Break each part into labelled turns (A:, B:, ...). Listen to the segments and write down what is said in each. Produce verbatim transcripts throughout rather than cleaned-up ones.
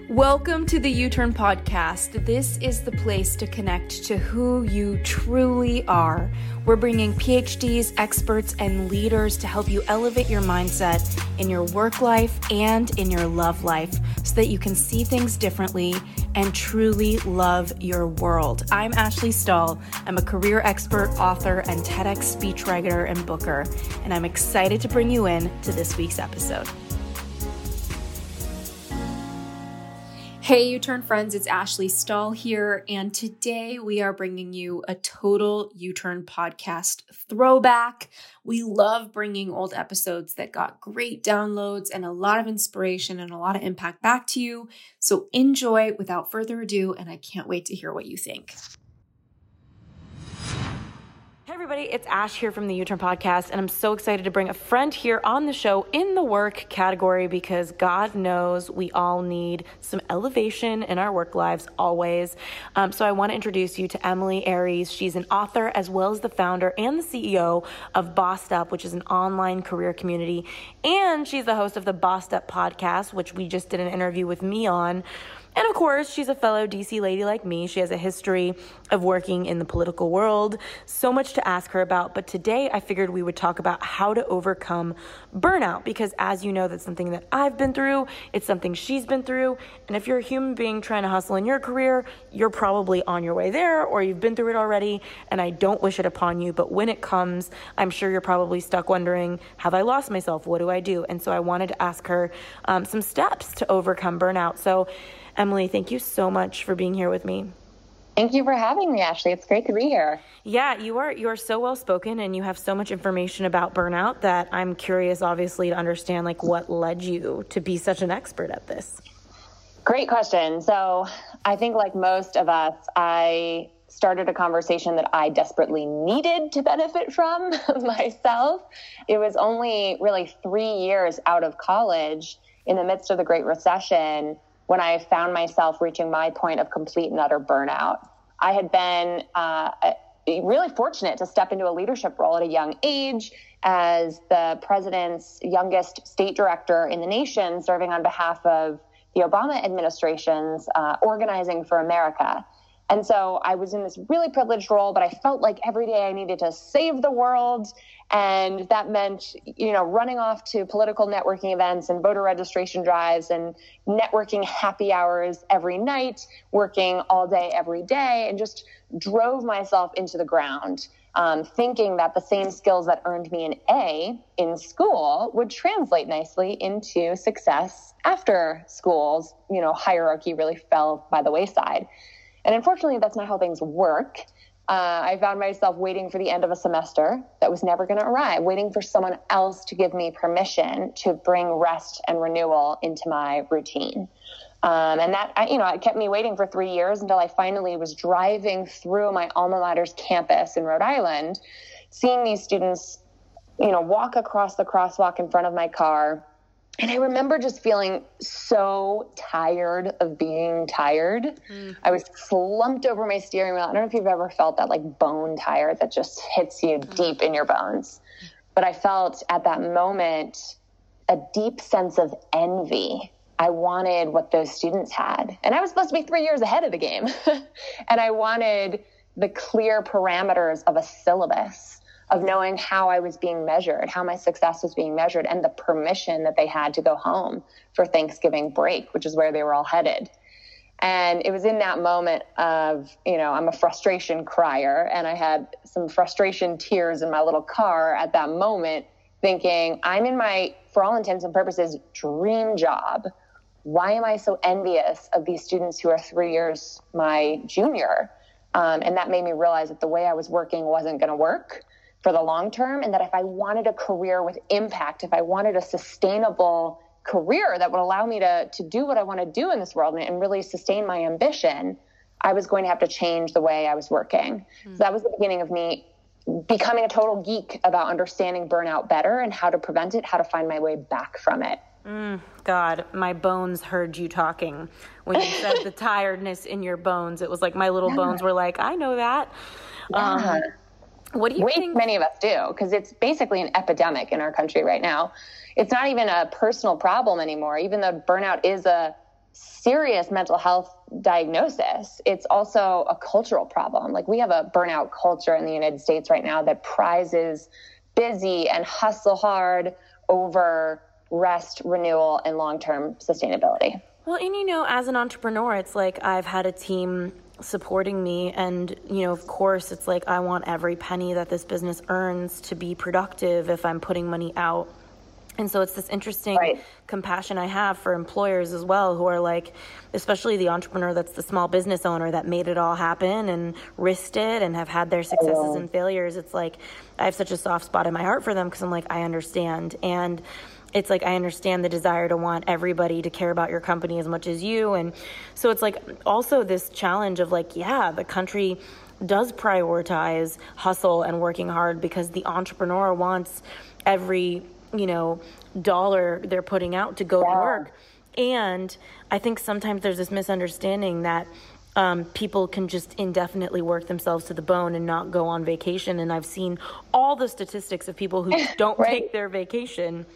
A: Welcome to the U-Turn Podcast. This is the place to connect to who you truly are. We're bringing P H Ds, experts, and leaders to help you elevate your mindset in your work life and in your love life so that you can see things differently and truly love your world. I'm Ashley Stahl. I'm a career expert, author, and TEDx speechwriter and booker, and I'm excited to bring you in to this week's episode. Hey, U-Turn friends, it's Ashley Stahl here, and today we are bringing you a total U-Turn podcast throwback. We love bringing old episodes that got great downloads and a lot of inspiration and a lot of impact back to you. So enjoy without further ado, and I can't wait to hear what you think. Hey everybody, it's Ash here from the U-Turn Podcast, and I'm so excited to bring a friend here on the show in the work category because God knows we all need some elevation in our work lives always. Um, so I want to introduce you to Emily Aries. She's an author as well as the founder and the C E O of Bossed Up, which is an online career community, and she's the host of the Bossed Up podcast, which we just did an interview with me on. And of course, she's a fellow D C lady like me. She has a history of working in the political world. So much to ask her about. But today I figured we would talk about how to overcome burnout. Because as you know, that's something that I've been through. It's something she's been through. And if you're a human being trying to hustle in your career, you're probably on your way there or you've been through it already. And I don't wish it upon you. But when it comes, I'm sure you're probably stuck wondering, have I lost myself? What do I do? And so I wanted to ask her um, some steps to overcome burnout. So Emily, thank you so much for being here with me.
B: Thank you for having me, Ashley. It's great to be here.
A: Yeah, you are you are so well spoken and you have so much information about burnout that I'm curious, obviously, to understand like what led you to be such an expert at this.
B: Great question. So I think like most of us, I started a conversation that I desperately needed to benefit from myself. It was only really three years out of college in the midst of the Great Recession when I found myself reaching my point of complete and utter burnout. I had been uh, really fortunate to step into a leadership role at a young age as the president's youngest state director in the nation, serving on behalf of the Obama administration's uh, Organizing for America. And so I was in this really privileged role, but I felt like every day I needed to save the world. And that meant, you know, running off to political networking events and voter registration drives and networking happy hours every night, working all day, every day, and just drove myself into the ground, um, thinking that the same skills that earned me an A in school would translate nicely into success after school's, you know, hierarchy really fell by the wayside. And unfortunately, that's not how things work. Uh, I found myself waiting for the end of a semester that was never going to arrive, waiting for someone else to give me permission to bring rest and renewal into my routine. Um, and that, I, you know, it kept me waiting for three years until I finally was driving through my alma mater's campus in Rhode Island, seeing these students, you know, walk across the crosswalk in front of my car. And I remember just feeling so tired of being tired. Mm. I was slumped over my steering wheel. I don't know if you've ever felt that like bone tired that just hits you mm. deep in your bones. But I felt at that moment a deep sense of envy. I wanted what those students had. And I was supposed to be three years ahead of the game. And I wanted the clear parameters of a syllabus, of knowing how I was being measured, how my success was being measured, and the permission that they had to go home for Thanksgiving break, which is where they were all headed. And it was in that moment of, you know, I'm a frustration crier, and I had some frustration tears in my little car at that moment, thinking, I'm in my, for all intents and purposes, dream job. Why am I so envious of these students who are three years my junior? Um, and that made me realize that the way I was working wasn't going to work for the long term, and that if I wanted a career with impact, if I wanted a sustainable career that would allow me to, to do what I want to do in this world and, and really sustain my ambition, I was going to have to change the way I was working. Mm. So that was the beginning of me becoming a total geek about understanding burnout better and how to prevent it, how to find my way back from it.
A: Mm, God, my bones heard you talking. When you said the tiredness in your bones, it was like my little yeah. bones were like, I know that.
B: Yeah.
A: Um, What do you
B: Way
A: think?
B: Many of us do, because it's basically an epidemic in our country right now. It's not even a personal problem anymore, even though burnout is a serious mental health diagnosis. It's also a cultural problem. Like, we have a burnout culture in the United States right now that prizes busy and hustle hard over rest, renewal, and long-term sustainability.
A: Well, and you know, as an entrepreneur, it's like I've had a team supporting me, and you know, of course, it's like I want every penny that this business earns to be productive if I'm putting money out. And so it's this interesting right. compassion I have for employers as well, who are like, especially the entrepreneur that's the small business owner that made it all happen and risked it and have had their successes oh. and failures. It's like I have such a soft spot in my heart for them, because I'm like, I understand. And it's like, I understand the desire to want everybody to care about your company as much as you. And so it's like also this challenge of like, yeah, the country does prioritize hustle and working hard because the entrepreneur wants every, you know, dollar they're putting out to go yeah. to work. And I think sometimes there's this misunderstanding that um, people can just indefinitely work themselves to the bone and not go on vacation. And I've seen all the statistics of people who don't right. take their vacation.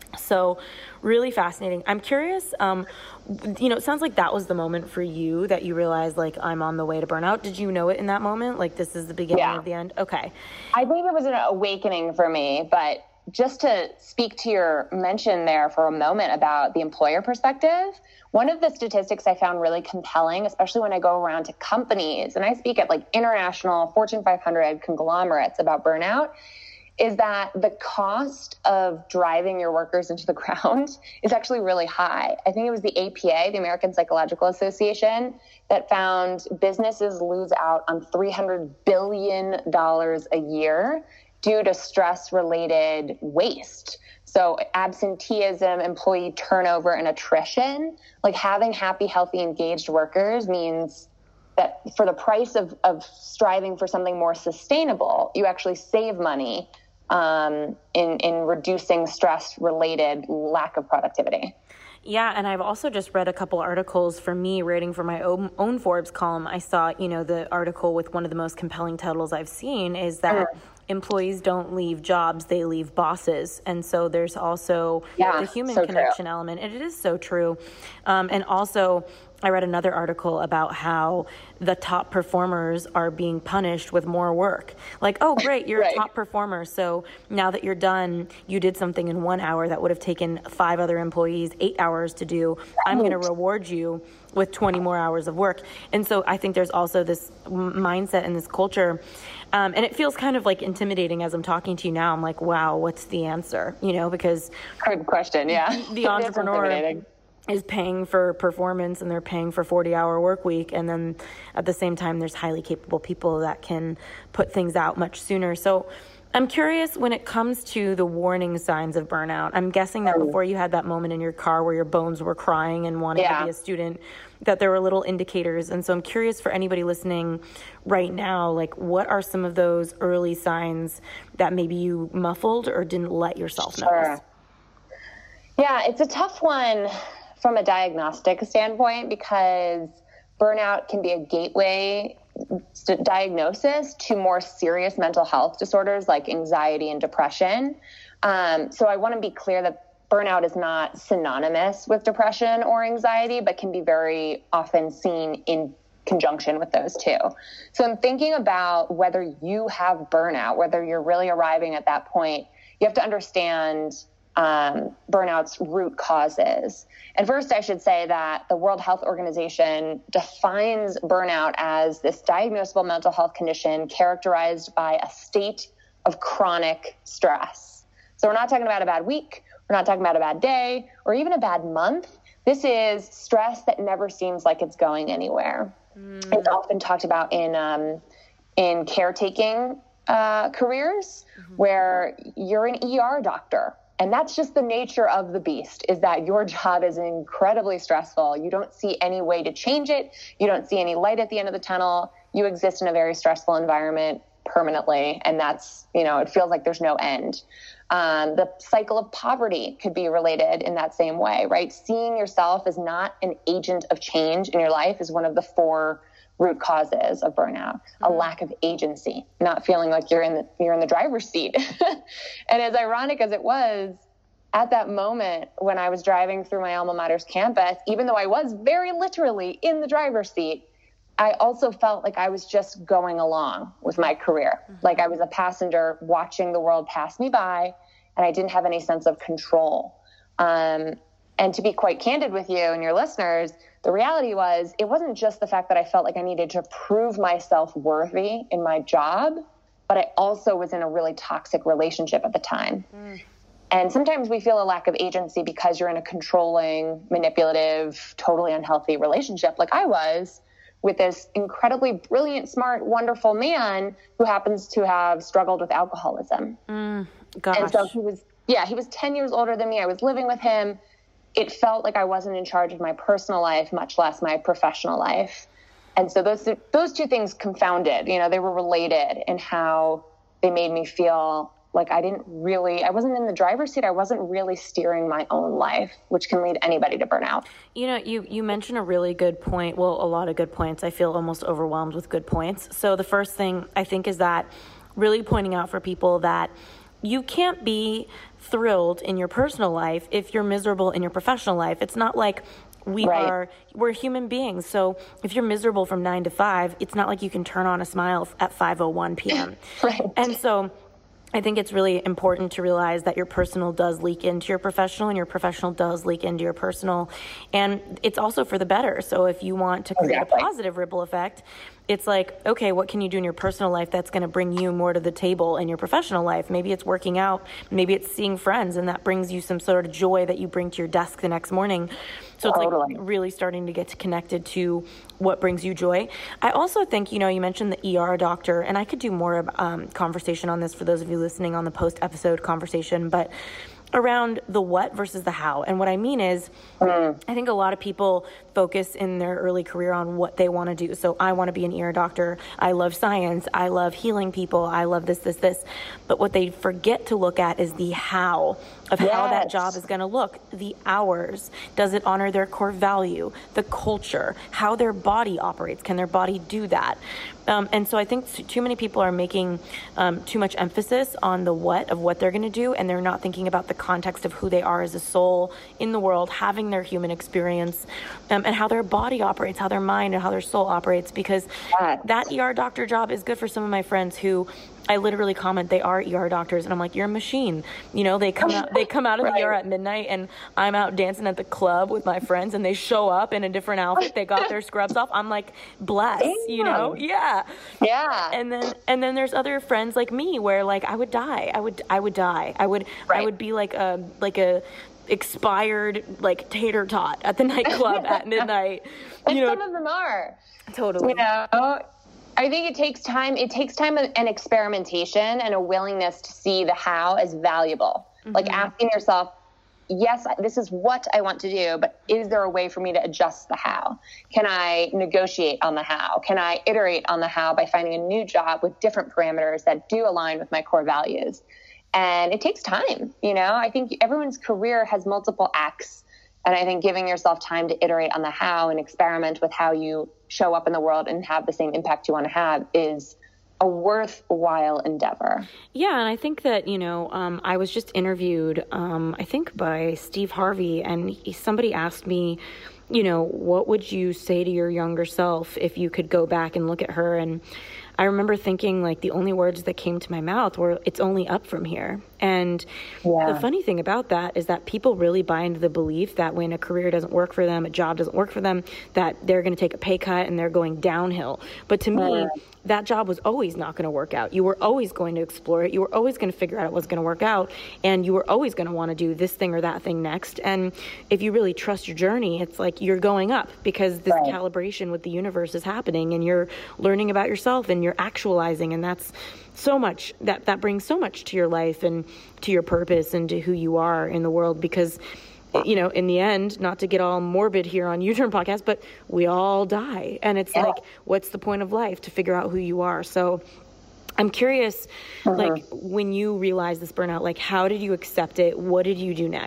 A: So really fascinating. I'm curious, um, you know, it sounds like that was the moment for you that you realized, like, I'm on the way to burnout. Did you know it in that moment? Like, this is the beginning yeah. of the end? Okay.
B: I think it was an awakening for me, but just to speak to your mention there for a moment about the employer perspective, one of the statistics I found really compelling, especially when I go around to companies and I speak at like international Fortune five hundred conglomerates about burnout, is that the cost of driving your workers into the ground is actually really high. I think it was the A P A, the American Psychological Association, that found businesses lose out on three hundred billion dollars a year due to stress-related waste. So absenteeism, employee turnover, and attrition. Like, having happy, healthy, engaged workers means that for the price of, of striving for something more sustainable, you actually save money um, in, in reducing stress-related lack of productivity.
A: Yeah, and I've also just read a couple articles for me writing for my own, own Forbes column. I saw, you know, the article with one of the most compelling titles I've seen is that mm-hmm. employees don't leave jobs, they leave bosses. And so there's also yeah, the human so connection true. element. And it is so true. Um, and also, I read another article about how the top performers are being punished with more work. Like, oh, great, you're right. a top performer. So now that you're done, you did something in one hour that would have taken five other employees eight hours to do. Right. I'm going to reward you with twenty more hours of work. And so I think there's also this mindset and this culture. Um, and it feels kind of like intimidating as I'm talking to you now. I'm like, wow, what's the answer? You know, because
B: good question. Yeah.
A: The entrepreneur is paying for performance and they're paying for forty hour work week. And then at the same time, there's highly capable people that can put things out much sooner. So I'm curious, when it comes to the warning signs of burnout, I'm guessing that before you had that moment in your car where your bones were crying and wanting yeah. to be a student, that there were little indicators. And so I'm curious for anybody listening right now, like, what are some of those early signs that maybe you muffled or didn't let yourself
B: sure.
A: notice?
B: Yeah, it's a tough one from a diagnostic standpoint, because burnout can be a gateway diagnosis to more serious mental health disorders like anxiety and depression. Um, so I want to be clear that burnout is not synonymous with depression or anxiety, but can be very often seen in conjunction with those two. So I'm thinking about whether you have burnout, whether you're really arriving at that point. You have to understand Um, burnout's root causes. And first, I should say that the World Health Organization defines burnout as this diagnosable mental health condition characterized by a state of chronic stress. So we're not talking about a bad week, we're not talking about a bad day, or even a bad month. This is stress that never seems like it's going anywhere. Mm. It's often talked about in um, in caretaking uh, careers, mm-hmm. where you're an E R doctor. And that's just the nature of the beast, is that your job is incredibly stressful. You don't see any way to change it. You don't see any light at the end of the tunnel. You exist in a very stressful environment permanently. And that's, you know, it feels like there's no end. Um, the cycle of poverty could be related in that same way, right? Seeing yourself as not an agent of change in your life is one of the four root causes of burnout. A lack of agency, not feeling like you're in the you're in the driver's seat. And as ironic as it was, at that moment when I was driving through my alma mater's campus, even though I was very literally in the driver's seat, I also felt like I was just going along with my career. Mm-hmm. Like I was a passenger watching the world pass me by, and I didn't have any sense of control. Um, and to be quite candid with you and your listeners, the reality was it wasn't just the fact that I felt like I needed to prove myself worthy in my job, but I also was in a really toxic relationship at the time. Mm. And sometimes we feel a lack of agency because you're in a controlling, manipulative, totally unhealthy relationship like I was with this incredibly brilliant, smart, wonderful man who happens to have struggled with alcoholism.
A: Mm, gosh.
B: And so he was, yeah, he was ten years older than me. I was living with him. It felt like I wasn't in charge of my personal life, much less my professional life. And so those, those two things confounded, you know, they were related in how they made me feel like I didn't really, I wasn't in the driver's seat. I wasn't really steering my own life, which can lead anybody to burnout.
A: You know, you, you mentioned a really good point. Well, a lot of good points. I feel almost overwhelmed with good points. So the first thing I think is that really pointing out for people that you can't be thrilled in your personal life if you're miserable in your professional life. It's not like we right. are, we're human beings. So if you're miserable from nine to five, it's not like you can turn on a smile at five oh one p.m.
B: Right.
A: And so I think it's really important to realize that your personal does leak into your professional and your professional does leak into your personal. And it's also for the better. So if you want to create exactly. a positive ripple effect, it's like, okay, what can you do in your personal life that's going to bring you more to the table in your professional life? Maybe it's working out, maybe it's seeing friends, and that brings you some sort of joy that you bring to your desk the next morning. So it's
B: totally.
A: like really starting to get connected to what brings you joy. I also think, you know, you mentioned the E R doctor, and I could do more of um, conversation on this for those of you listening on the post-episode conversation, but around the what versus the how. And what I mean is, mm. I think a lot of people focus in their early career on what they want to do. So I want to be an ear doctor. I love science. I love healing people. I love this, this, this. But what they forget to look at is the how of yes. how that job is going to look. The hours. Does it honor their core value? The culture. How their body operates. Can their body do that? Um, and so I think too many people are making um, too much emphasis on the what of what they're going to do, and they're not thinking about the context of who they are as a soul in the world, having their human experience, um, and how their body operates, how their mind and how their soul operates, because yes. that E R doctor job is good for some of my friends who I literally comment they are E R doctors, and I'm like, you're a machine. You know, they come out, they come out of right. the E R at midnight, and I'm out dancing at the club with my friends, and they show up in a different outfit. They got their scrubs off. I'm like, bless, you know, yeah,
B: yeah.
A: And then and then there's other friends like me where like I would die, I would I would die, I would right. I would be like a like a expired like tater tot at the nightclub at midnight.
B: And
A: you know,
B: some of them are
A: totally.
B: You know. I think it takes time. It takes time and experimentation and a willingness to see the how as valuable. Mm-hmm. Like asking yourself, yes, this is what I want to do, but is there a way for me to adjust the how? Can I negotiate on the how? Can I iterate on the how by finding a new job with different parameters that do align with my core values? And it takes time. You know, I think everyone's career has multiple acts. And I think giving yourself time to iterate on the how and experiment with how you show up in the world and have the same impact you want to have is a worthwhile endeavor.
A: Yeah, and I think that, you know, um, I was just interviewed, um, I think by Steve Harvey, and he, somebody asked me, you know, what would you say to your younger self if you could go back and look at her? And I remember thinking, like, the only words that came to my mouth were, it's only up from here. And yeah. the funny thing about that is that people really buy into the belief that when a career doesn't work for them, a job doesn't work for them, that they're going to take a pay cut and they're going downhill. But to me, yeah. that job was always not going to work out. You were always going to explore it. You were always going to figure out it was going to work out. And you were always going to want to do this thing or that thing next. And if you really trust your journey, it's like you're going up because this right. calibration with the universe is happening, and you're learning about yourself and you're actualizing. And that's so much, that, that brings so much to your life and to your purpose and to who you are in the world, because, you know, in the end, not to get all morbid here on U-Turn Podcast, but we all die. And it's yeah. like, what's the point of life? To figure out who you are. So I'm curious, uh-huh. like, when you realized this burnout, like, how did you accept it? What did you do next?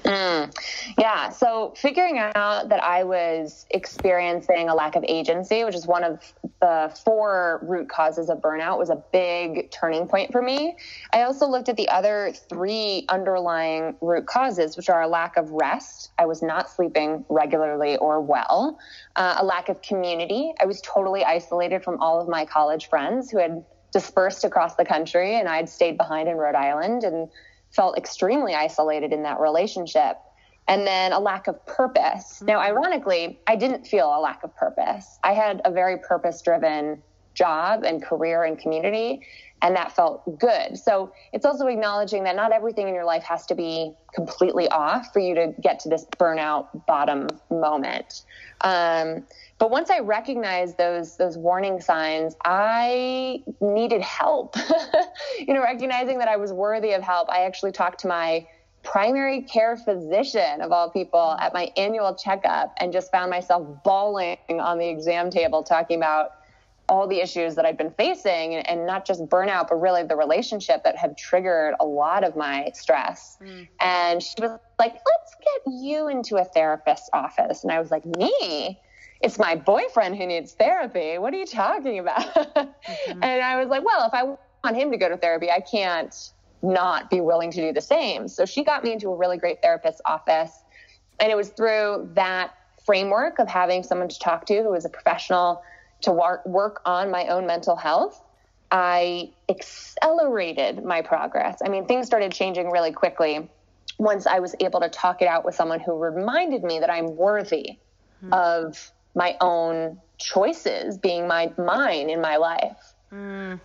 B: Mm. Yeah. So figuring out that I was experiencing a lack of agency, which is one of the four root causes of burnout, was a big turning point for me. I also looked at the other three underlying root causes, which are a lack of rest. I was not sleeping regularly or well. Uh, a lack of community. I was totally isolated from all of my college friends who had dispersed across the country, and I'd stayed behind in Rhode Island and felt extremely isolated in that relationship. And then a lack of purpose. Now, ironically, I didn't feel a lack of purpose. I had a very purpose-driven job and career and community, and that felt good. So it's also acknowledging that not everything in your life has to be completely off for you to get to this burnout bottom moment. Um, but once I recognized those those warning signs, I needed help. you know, recognizing that I was worthy of help, I actually talked to my primary care physician, of all people, at my annual checkup, and just found myself bawling on the exam table talking about all the issues that I'd been facing, and, and not just burnout, but really the relationship that had triggered a lot of my stress. Mm. And she was like, let's get you into a therapist's office. And I was like, me? It's my boyfriend who needs therapy. What are you talking about? Mm-hmm. And I was like, well, if I want him to go to therapy, I can't not be willing to do the same. So she got me into a really great therapist's office. And it was through that framework of having someone to talk to who was a professional to work, work on my own mental health, I accelerated my progress. I mean, things started changing really quickly once I was able to talk it out with someone who reminded me that I'm worthy mm. of my own choices being my mine in my life.
A: Mm.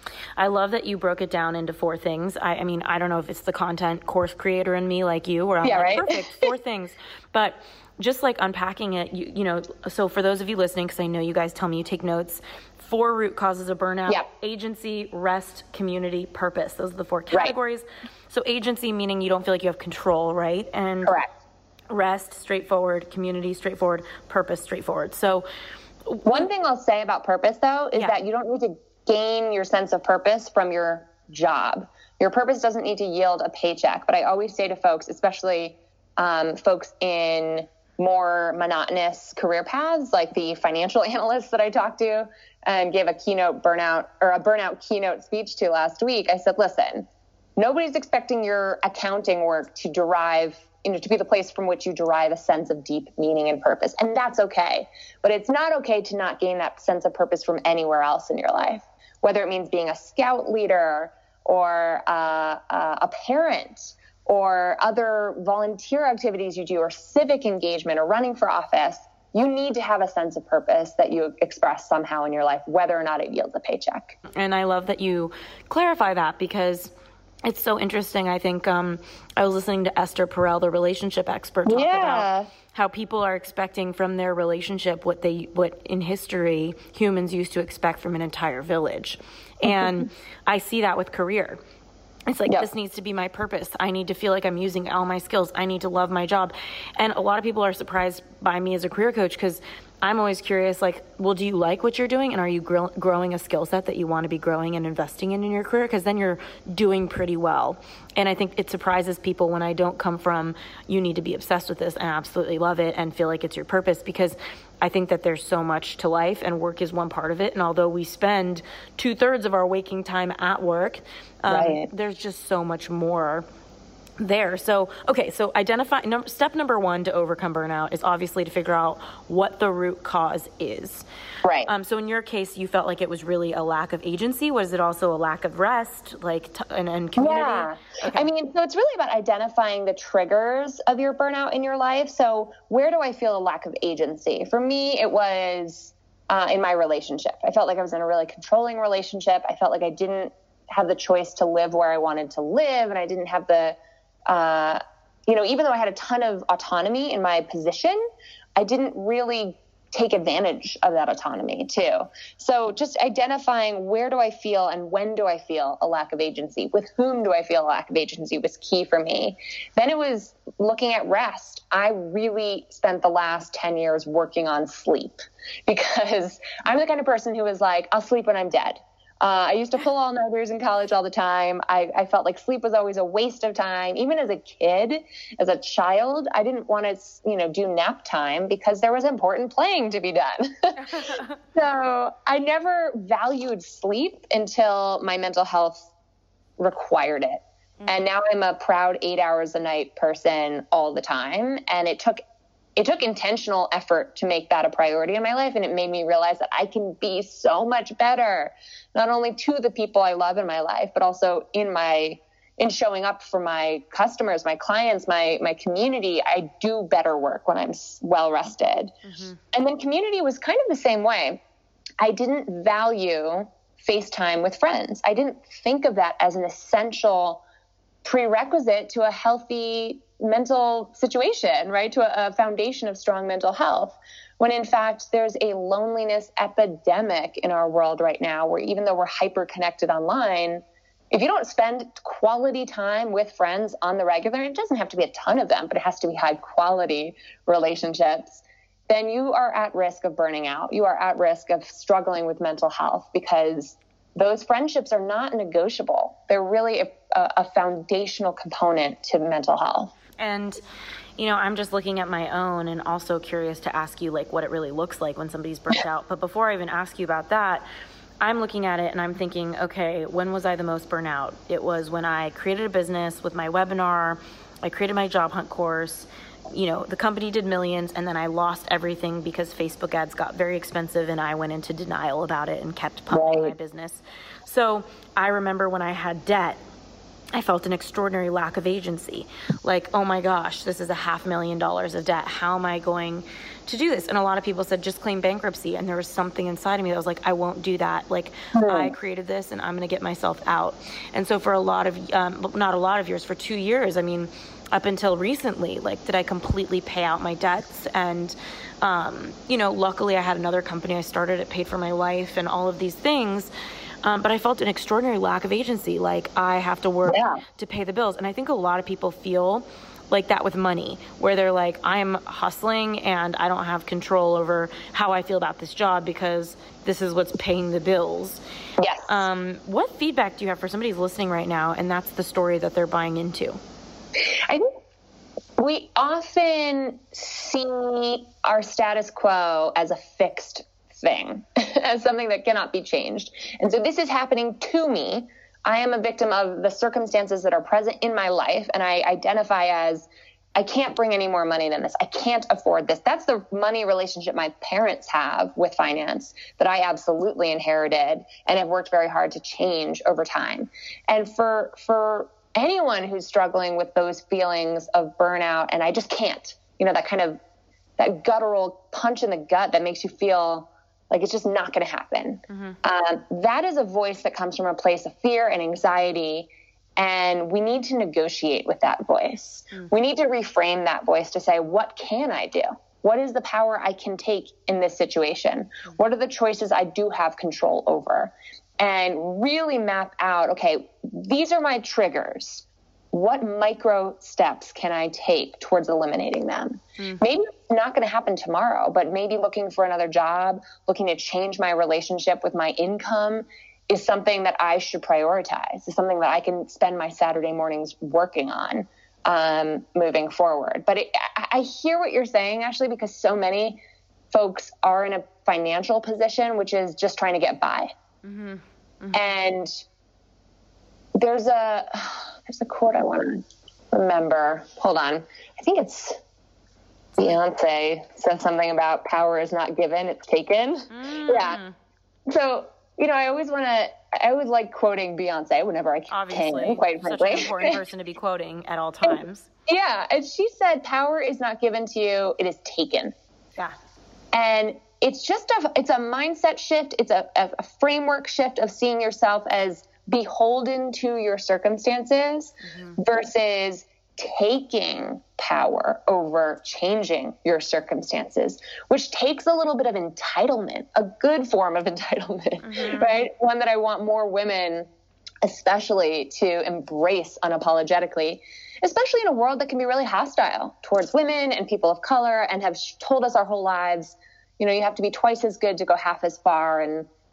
A: I love that you broke it down into four things. I, I mean, I don't know if it's the content course creator in me like you, where I'm
B: yeah,
A: like,
B: right?
A: perfect, four things. But just like unpacking it, you, you know, so for those of you listening, because I know you guys tell me you take notes, four root causes of burnout:
B: yep.
A: agency, rest, community, purpose. Those are the four categories. Right. So agency, meaning you don't feel like you have control, right? And
B: correct.
A: Rest, straightforward. Community, straightforward. Purpose, straightforward. So
B: one thing I'll say about purpose, though, is yeah. that you don't need to gain your sense of purpose from your job. Your purpose doesn't need to yield a paycheck. But I always say to folks, especially um, folks in more monotonous career paths, like the financial analysts that I talked to and gave a keynote burnout or a burnout keynote speech to last week, I said, listen, nobody's expecting your accounting work to derive, you know, to be the place from which you derive a sense of deep meaning and purpose. And that's okay. But it's not okay to not gain that sense of purpose from anywhere else in your life, whether it means being a scout leader or uh, uh, a parent, or other volunteer activities you do, or civic engagement, or running for office. You need to have a sense of purpose that you express somehow in your life, whether or not it yields a paycheck.
A: And I love that you clarify that, because it's so interesting. I think um, I was listening to Esther Perel, the relationship expert, talk
B: yeah.
A: about how people are expecting from their relationship what they, what in history humans used to expect from an entire village. And I see that with career. It's like, yep. this needs to be my purpose. I need to feel like I'm using all my skills. I need to love my job. And a lot of people are surprised by me as a career coach, because I'm always curious, like, well, do you like what you're doing? And are you grow- growing a skill set that you want to be growing and investing in in your career? Because then you're doing pretty well. And I think it surprises people when I don't come from, you need to be obsessed with this and absolutely love it and feel like it's your purpose, because I think that there's so much to life, and work is one part of it. And although we spend two thirds of our waking time at work, um, right. there's just so much more there. So, okay, so identify, num- step number one to overcome burnout is obviously to figure out what the root cause is.
B: Right.
A: Um, so in your case, you felt like it was really a lack of agency. Was it also a lack of rest, like, t- and, and community?
B: Yeah.
A: Okay.
B: I mean, so it's really about identifying the triggers of your burnout in your life. So where do I feel a lack of agency? For me, it was uh, in my relationship. I felt like I was in a really controlling relationship. I felt like I didn't have the choice to live where I wanted to live, and I didn't have the Uh, you know, even though I had a ton of autonomy in my position, I didn't really take advantage of that autonomy too. So just identifying where do I feel and when do I feel a lack of agency, with whom do I feel a lack of agency, was key for me. Then it was looking at rest. I really spent the last ten years working on sleep, because I'm the kind of person who is like, I'll sleep when I'm dead. Uh, I used to pull all-nighters in college all the time. I, I felt like sleep was always a waste of time. Even as a kid, as a child, I didn't want to, you know, do nap time because there was important playing to be done. So I never valued sleep until my mental health required it. Mm-hmm. And now I'm a proud eight hours a night person all the time. And it took It took intentional effort to make that a priority in my life. And it made me realize that I can be so much better, not only to the people I love in my life, but also in my, in showing up for my customers, my clients, my, my community. I do better work when I'm well rested. Mm-hmm. And then community was kind of the same way. I didn't value FaceTime with friends. I didn't think of that as an essential prerequisite to a healthy mental situation, right? To a, a foundation of strong mental health. When in fact, there's a loneliness epidemic in our world right now, where even though we're hyper connected online, if you don't spend quality time with friends on the regular, it doesn't have to be a ton of them, but it has to be high quality relationships, then you are at risk of burning out. You are at risk of struggling with mental health, because those friendships are not negotiable. They're really a, a foundational component to mental health.
A: And, you know, I'm just looking at my own and also curious to ask you, like, what it really looks like when somebody's burnt out. But before I even ask you about that, I'm looking at it and I'm thinking, okay, when was I the most burnout? It was when I created a business with my webinar. I created my job hunt course. You know, the company did millions, and then I lost everything because Facebook ads got very expensive and I went into denial about it and kept pumping right. my business. So I remember when I had debt, I felt an extraordinary lack of agency. Like, oh my gosh, this is a half million dollars of debt. How am I going to do this? And a lot of people said, just claim bankruptcy. And there was something inside of me that was like, I won't do that. Like, mm. I created this and I'm going to get myself out. And so for a lot of, um, not a lot of years, for two years, I mean, up until recently, like, did I completely pay out my debts? And, um, you know, luckily I had another company I started. It paid for my life and all of these things. Um, but I felt an extraordinary lack of agency. Like, I have to work yeah. to pay the bills. And I think a lot of people feel like that with money, where they're like, I'm hustling and I don't have control over how I feel about this job because this is what's paying the bills.
B: Yes.
A: Um, what feedback do you have for somebody who's listening right now and that's the story that they're buying into?
B: I think we often see our status quo as a fixed thing, as something that cannot be changed. And so this is happening to me. I am a victim of the circumstances that are present in my life, and I identify as, I can't bring any more money than this. I can't afford this. That's the money relationship my parents have with finance that I absolutely inherited and have worked very hard to change over time. And for for anyone who's struggling with those feelings of burnout, and I just can't, you know, that kind of, that guttural punch in the gut that makes you feel like it's just not going to happen. Mm-hmm. Um, that is a voice that comes from a place of fear and anxiety, and we need to negotiate with that voice. Mm-hmm. We need to reframe that voice to say, what can I do? What is the power I can take in this situation? Mm-hmm. What are the choices I do have control over? And really map out, okay, these are my triggers. What micro steps can I take towards eliminating them? Mm-hmm. Maybe it's not going to happen tomorrow, but maybe looking for another job, looking to change my relationship with my income is something that I should prioritize. It's something that I can spend my Saturday mornings working on um, moving forward. But it, I, I hear what you're saying, Ashley, because so many folks are in a financial position, which is just trying to get by. Mm-hmm. Mm-hmm. And there's a... There's a quote I want to remember. Hold on. I think it's Beyonce said something about power is not given, it's taken. Mm. Yeah. So, you know, I always want to, I always like quoting Beyonce whenever I can.
A: Obviously,
B: quite
A: such
B: frankly.
A: an important person to be quoting at all times.
B: And, yeah. And she said, power is not given to you, it is taken.
A: Yeah.
B: And it's just a, it's a mindset shift. It's a, a framework shift of seeing yourself as beholden to your circumstances mm-hmm. versus taking power over changing your circumstances, which takes a little bit of entitlement, a good form of entitlement, mm-hmm. right? One that I want more women especially to embrace unapologetically, especially in a world that can be really hostile towards women and people of color and have told us our whole lives, you know, you have to be twice as good to go half as far, and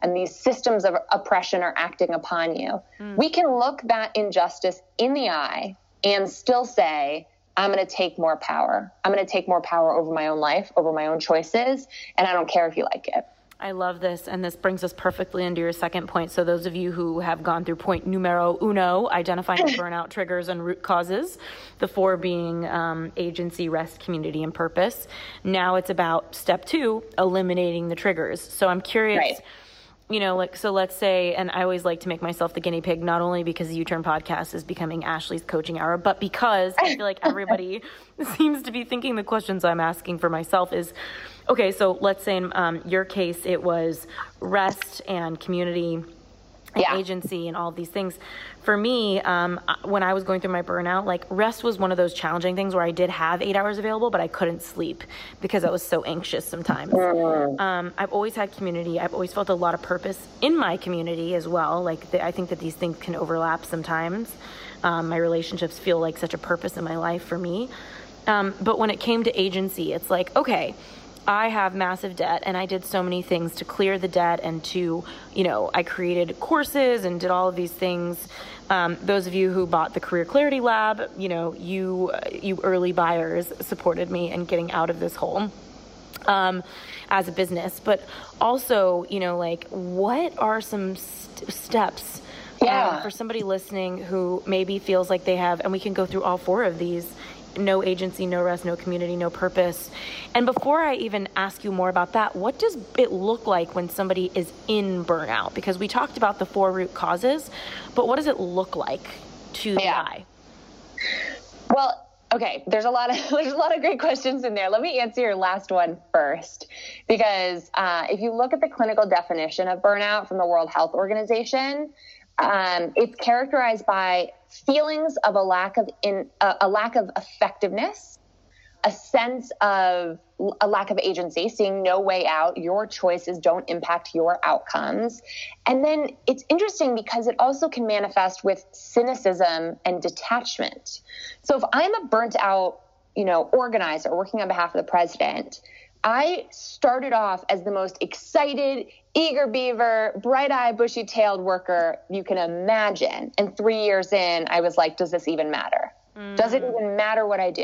B: and these systems of oppression are acting upon you, mm. we can look that injustice in the eye and still say, I'm going to take more power. I'm going to take more power over my own life, over my own choices, and I don't care if you like it.
A: I love this, and this brings us perfectly into your second point. So those of you who have gone through point numero uno, identifying burnout triggers and root causes, the four being um, agency, rest, community, and purpose. Now it's about step two, eliminating the triggers. So I'm curious, right. you know, like, so let's say, and I always like to make myself the guinea pig, not only because the U-Turn podcast is becoming Ashley's coaching hour, but because I feel like everybody seems to be thinking the questions I'm asking for myself is, okay, so let's say in um, your case, it was rest and community and yeah. agency and all of these things. For me, um, when I was going through my burnout, like rest was one of those challenging things where I did have eight hours available, but I couldn't sleep because I was so anxious sometimes. Um, I've always had community. I've always felt a lot of purpose in my community as well. Like the, I think that these things can overlap sometimes. Um, my relationships feel like such a purpose in my life for me. Um, but when it came to agency, it's like, okay, I have massive debt and I did so many things to clear the debt and to, you know, I created courses and did all of these things. Um, those of you who bought the Career Clarity Lab, you know, you, you early buyers supported me in getting out of this hole um, as a business. But also, you know, like what are some st- steps
B: yeah.
A: um, for somebody listening who maybe feels like they have, and we can go through all four of these, no agency, no rest, no community, no purpose. And before I even ask you more about that, what does it look like when somebody is in burnout? Because we talked about the four root causes, but what does it look like to the
B: yeah.
A: eye?
B: Well, okay, there's a lot of there's a lot of great questions in there. Let me answer your last one first, because uh, if you look at the clinical definition of burnout from the World Health Organization, um, it's characterized by feelings of a lack of in uh, a lack of effectiveness, a sense of a lack of agency, seeing no way out, your choices don't impact your outcomes. And then it's interesting because it also can manifest with cynicism and detachment. So if I'm a burnt out, you know, organizer working on behalf of the president, I started off as the most excited, eager beaver, bright-eyed, bushy-tailed worker you can imagine. And three years in, I was like, does this even matter? Mm. Does it even matter what I do?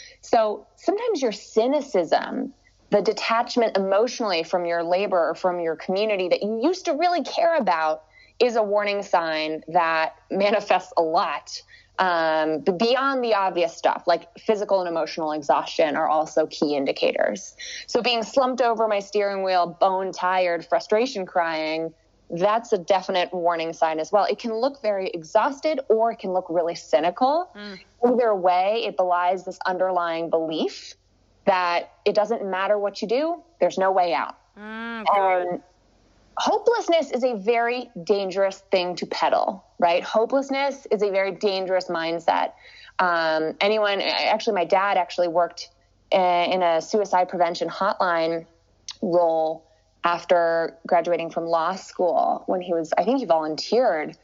B: So sometimes your cynicism, the detachment emotionally from your labor or from your community that you used to really care about, is a warning sign that manifests a lot. Um, but beyond the obvious stuff, like physical and emotional exhaustion are also key indicators. So being slumped over my steering wheel, bone tired, frustration crying, that's a definite warning sign as well. It can look very exhausted or it can look really cynical. Mm. Either way, it belies this underlying belief that it doesn't matter what you do, there's no way out. Mm, and hopelessness is a very dangerous thing to peddle, right? Hopelessness is a very dangerous mindset. Um, anyone, actually, my dad actually worked in a suicide prevention hotline role after graduating from law school when he was, I think he volunteered.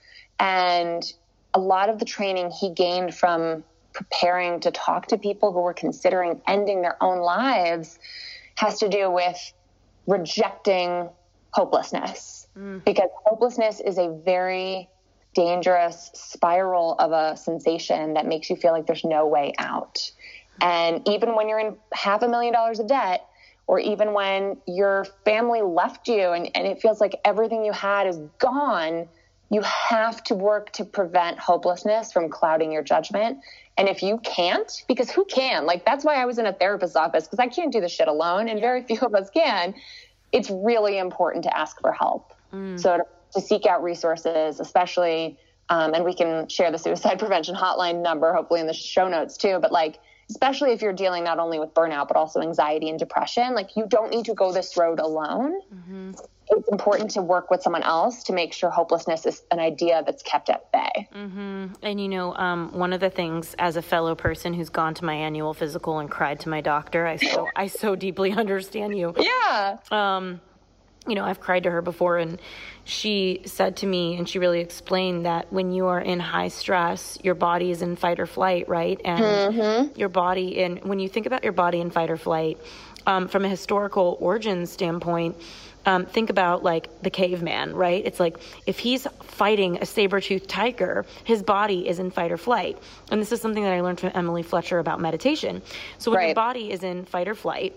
B: And a lot of the training he gained from preparing to talk to people who were considering ending their own lives has to do with rejecting hopelessness, mm. because hopelessness is a very dangerous spiral of a sensation that makes you feel like there's no way out. And even when you're in half a million dollars of debt, or even when your family left you and, and it feels like everything you had is gone, you have to work to prevent hopelessness from clouding your judgment. And if you can't, because who can? Like, that's why I was in a therapist's office, because I can't do this shit alone, and very few of us can. It's really important to ask for help. Mm. So to, to seek out resources, especially, um, and we can share the suicide prevention hotline number, hopefully in the show notes too, but like, especially if you're dealing not only with burnout, but also anxiety and depression, like you don't need to go this road alone. Mm-hmm. It's important to work with someone else to make sure hopelessness is an idea that's kept at bay.
A: Mm-hmm. And, you know, um, one of the things as a fellow person who's gone to my annual physical and cried to my doctor, I so, I so deeply understand you.
B: Yeah.
A: Um, you know, I've cried to her before, and she said to me, and she really explained that when you are in high stress, your body is in fight or flight, right? And mm-hmm. your body, in when you think about your body in fight or flight, um, from a historical origin standpoint, um, think about like the caveman, right? It's like if he's fighting a saber-toothed tiger, his body is in fight or flight. And this is something that I learned from Emily Fletcher about meditation. So when right. your body is in fight or flight,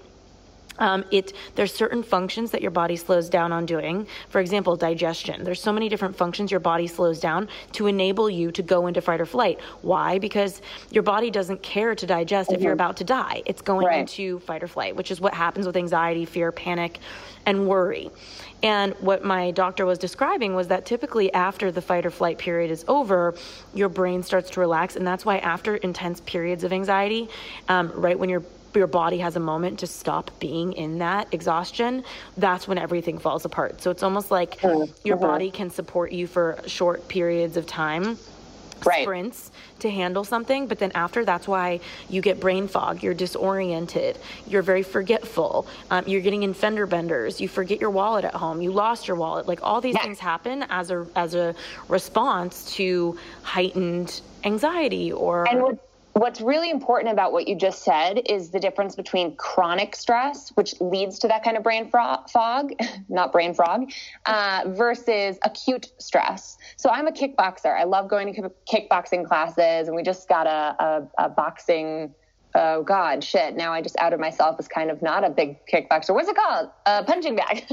A: Um, it there's certain functions that your body slows down on doing. For example, digestion. There's so many different functions your body slows down to enable you to go into fight or flight. Why? Because your body doesn't care to digest mm-hmm. if you're about to die. It's going right. into fight or flight, which is what happens with anxiety, fear, panic, and worry. And what my doctor was describing was that typically after the fight or flight period is over, your brain starts to relax. And that's why after intense periods of anxiety, um, right when you're your body has a moment to stop being in that exhaustion, that's when everything falls apart. So it's almost like mm-hmm. your body can support you for short periods of time, right. sprints to handle something. But then after, that's why you get brain fog. You're disoriented. You're very forgetful. Um, you're getting in fender benders. You forget your wallet at home. You lost your wallet. Like all these yes. things happen as a, as a response to heightened anxiety or...
B: And what- What's really important about what you just said is the difference between chronic stress, which leads to that kind of brain fro- fog, not brain frog, uh, versus acute stress. So I'm a kickboxer. I love going to kickboxing classes, and we just got a, a, a boxing, oh God, shit. Now I just outed myself as kind of not a big kickboxer. What's it called? A punching bag.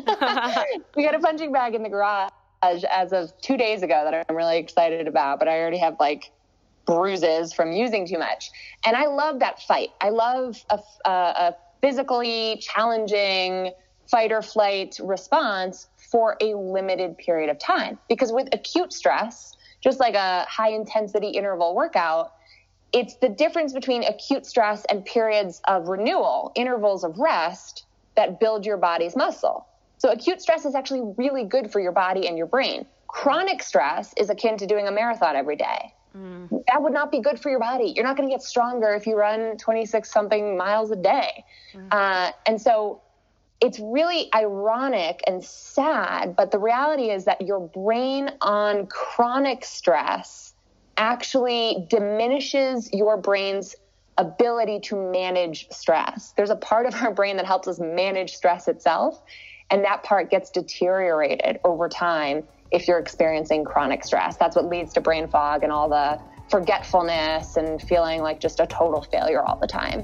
B: We got a punching bag in the garage as of two days ago that I'm really excited about, but I already have like bruises from using too much. And I love that fight. I love a, a, a physically challenging fight or flight response for a limited period of time. Because with acute stress, just like a high intensity interval workout, it's the difference between acute stress and periods of renewal, intervals of rest that build your body's muscle. So acute stress is actually really good for your body and your brain. Chronic stress is akin to doing a marathon every day. Mm. That would not be good for your body. You're not going to get stronger if you run twenty-six something miles a day. Mm. Uh, and so it's really ironic and sad, but the reality is that your brain on chronic stress actually diminishes your brain's ability to manage stress. There's a part of our brain that helps us manage stress itself, and that part gets deteriorated over time if you're experiencing chronic stress. That's what leads to brain fog and all the forgetfulness and feeling like just a total failure all the time.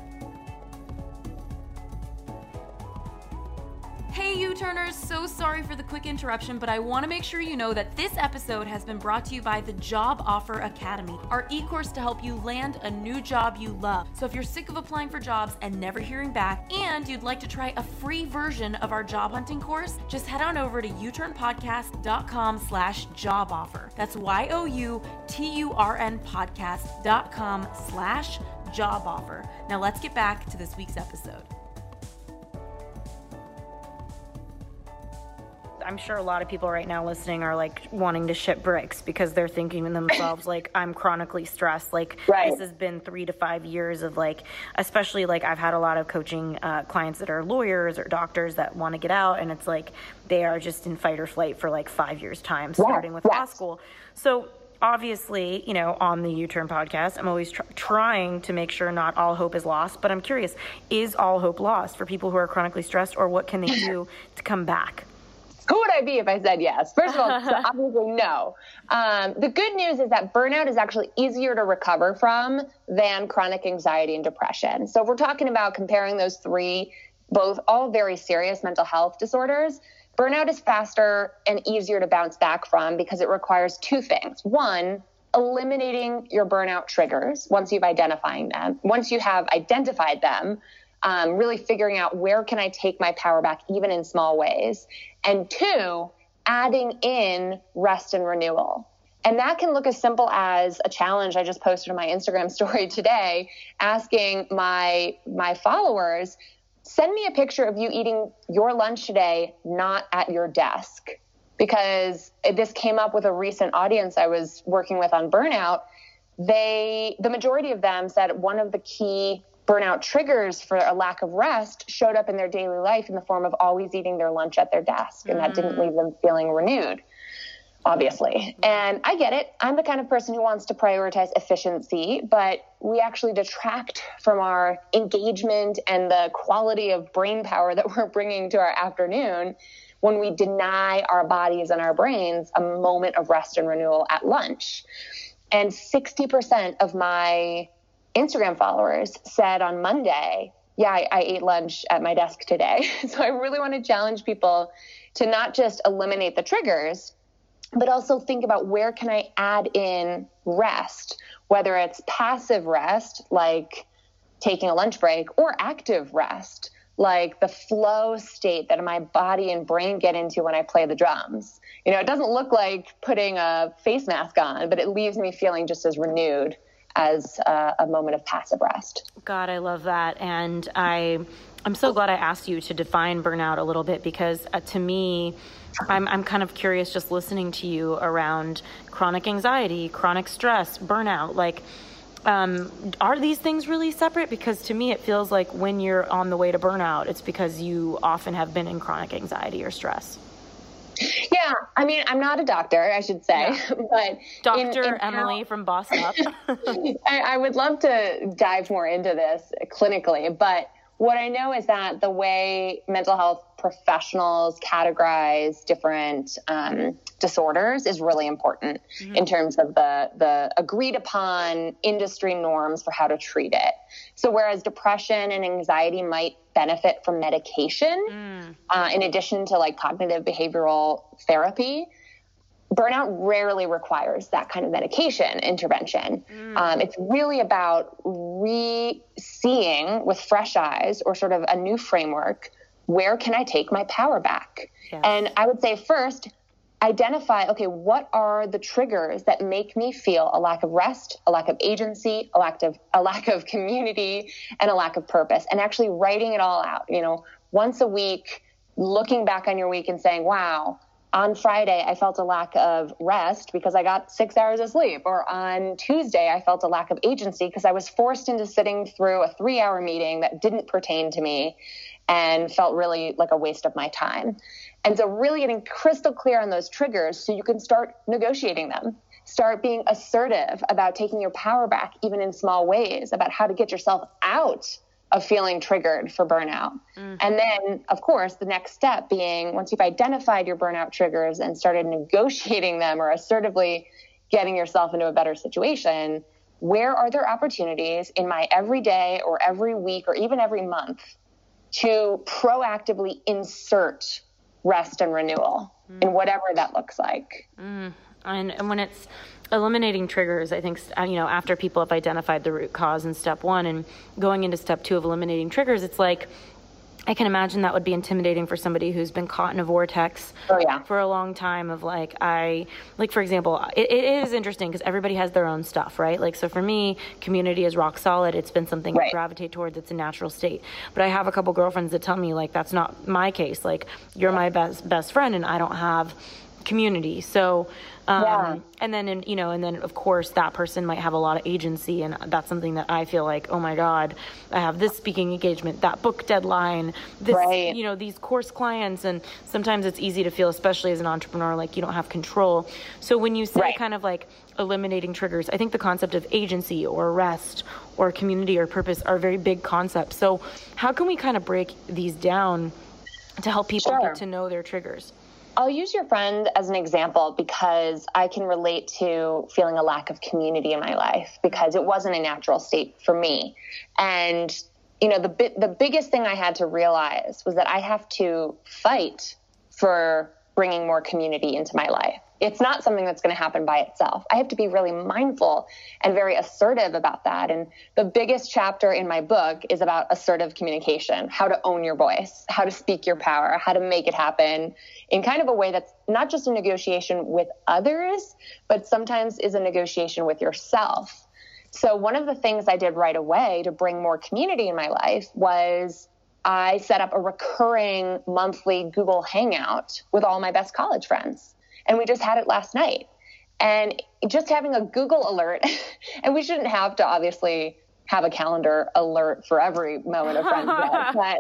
A: Hey U-Turners, so sorry for the quick interruption, but I want to make sure you know that this episode has been brought to you by the Job Offer Academy, our e-course to help you land a new job you love. So if you're sick of applying for jobs and never hearing back, and you'd like to try a free version of our job hunting course, just head on over to uturnpodcast.com slash job offer. That's Y-O-U-T-U-R-N podcast.com slash job offer. Now let's get back to this week's episode. I'm sure a lot of people right now listening are like wanting to ship bricks because they're thinking to themselves like, I'm chronically stressed. Like right. This has been three to five years of like, especially like I've had a lot of coaching uh, clients that are lawyers or doctors that want to get out, and it's like they are just in fight or flight for like five years time starting yeah. with yeah. law school. So obviously, you know, on the U-Turn podcast, I'm always tr- trying to make sure not all hope is lost, but I'm curious, is all hope lost for people who are chronically stressed, or what can they do to come back?
B: Who would I be if I said yes? First of all, so obviously no. Um, the good news is that burnout is actually easier to recover from than chronic anxiety and depression. So if we're talking about comparing those three, both all very serious mental health disorders, burnout is faster and easier to bounce back from because it requires two things. One, eliminating your burnout triggers once you've identified them. Once you have identified them, Um, really figuring out where can I take my power back, even in small ways. And two, adding in rest and renewal. And that can look as simple as a challenge I just posted on my Instagram story today, asking my my followers, send me a picture of you eating your lunch today, not at your desk. Because this came up with a recent audience I was working with on burnout. They, the majority of them said one of the key burnout triggers for a lack of rest showed up in their daily life in the form of always eating their lunch at their desk. And that didn't leave them feeling renewed, obviously. And I get it. I'm the kind of person who wants to prioritize efficiency, but we actually detract from our engagement and the quality of brain power that we're bringing to our afternoon when we deny our bodies and our brains a moment of rest and renewal at lunch. And sixty percent of my Instagram followers said on Monday, yeah, I, I ate lunch at my desk today. So I really want to challenge people to not just eliminate the triggers, but also think about where can I add in rest, whether it's passive rest, like taking a lunch break, or active rest, like the flow state that my body and brain get into when I play the drums. You know, it doesn't look like putting a face mask on, but it leaves me feeling just as renewed as uh, a moment of passive rest.
A: God, I love that. And I, I'm so glad I asked you to define burnout a little bit, because uh, to me, I'm, I'm kind of curious just listening to you around chronic anxiety, chronic stress, burnout. Like, um, are these things really separate? Because to me, it feels like when you're on the way to burnout, it's because you often have been in chronic anxiety or stress.
B: Yeah, I mean, I'm not a doctor, I should say, yeah. but
A: Doctor in, in Emily how, from Boss Up.
B: I, I would love to dive more into this clinically, but what I know is that the way mental health professionals categorize different um, disorders is really important mm-hmm. in terms of the the agreed upon industry norms for how to treat it. So whereas depression and anxiety might benefit from medication, mm. uh, in addition to like cognitive behavioral therapy, burnout rarely requires that kind of medication intervention. Mm. Um, it's really about re-seeing with fresh eyes, or sort of a new framework, where can I take my power back? Yes. And I would say first, identify, okay, what are the triggers that make me feel a lack of rest, a lack of agency, a lack of, a lack of community, and a lack of purpose, and actually writing it all out, you know, once a week, looking back on your week and saying, wow, on Friday, I felt a lack of rest because I got six hours of sleep. Or on Tuesday, I felt a lack of agency because I was forced into sitting through a three hour meeting that didn't pertain to me and felt really like a waste of my time. And so really getting crystal clear on those triggers so you can start negotiating them. Start being assertive about taking your power back, even in small ways, about how to get yourself out of feeling triggered for burnout. Mm. And then, of course, the next step being, once you've identified your burnout triggers and started negotiating them or assertively getting yourself into a better situation, where are there opportunities in my everyday or every week or even every month to proactively insert rest and renewal mm. in whatever that looks like?
A: Mm. And, and when it's eliminating triggers, I think, you know, after people have identified the root cause in step one and going into step two of eliminating triggers, it's like, I can imagine that would be intimidating for somebody who's been caught in a vortex
B: oh, yeah.
A: for a long time of like, I, like, for example, it, it is interesting because everybody has their own stuff, right? Like, so for me, community is rock solid. It's been something right. I gravitate towards. It's a natural state. But I have a couple girlfriends that tell me, like, that's not my case. Like, you're my best, best friend and I don't have community. So, um, yeah. and then, in, you know, and then of course that person might have a lot of agency, and that's something that I feel like, oh my God, I have this speaking engagement, that book deadline, this, right. you know, these course clients. And sometimes it's easy to feel, especially as an entrepreneur, like you don't have control. So when you say right. kind of like eliminating triggers, I think the concept of agency or rest or community or purpose are very big concepts. So how can we kind of break these down to help people sure. get to know their triggers?
B: I'll use your friend as an example because I can relate to feeling a lack of community in my life because it wasn't a natural state for me. And, you know, the bit, the biggest thing I had to realize was that I have to fight for bringing more community into my life. It's not something that's going to happen by itself. I have to be really mindful and very assertive about that. And the biggest chapter in my book is about assertive communication, how to own your voice, how to speak your power, how to make it happen in kind of a way that's not just a negotiation with others, but sometimes is a negotiation with yourself. So one of the things I did right away to bring more community in my life was I set up a recurring monthly Google Hangout with all my best college friends. And we just had it last night. And just having a Google alert, and we shouldn't have to obviously have a calendar alert for every moment of Friends Day. But,